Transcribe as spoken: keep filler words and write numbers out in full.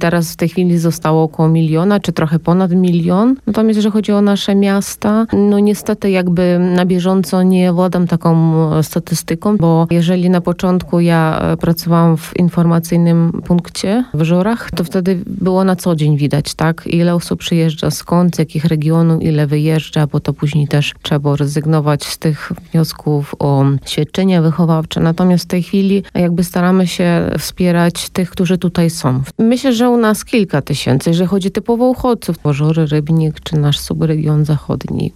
teraz w tej chwili zostało około miliona, czy trochę ponad milion. Natomiast jeżeli chodzi o nasze miasta, no niestety jakby na bieżąco nie władam taką statystyką, bo jeżeli na początku ja pracowałam w informacyjnym punkcie w Żurach, to wtedy było na co dzień widać, tak? Ile osób przyjeżdża, skąd, z jakich regionów, ile wyjeżdża, bo to później też trzeba było rezygnować z tych wniosków o świadczenia wychowawcze. Natomiast w tej chwili jakby staramy się wspierać tych, którzy tutaj są. Myślę, że u nas kilka tysięcy, jeżeli chodzi typowo o uchodźców. Żury, Rybnik czy nasz subregion zachodni.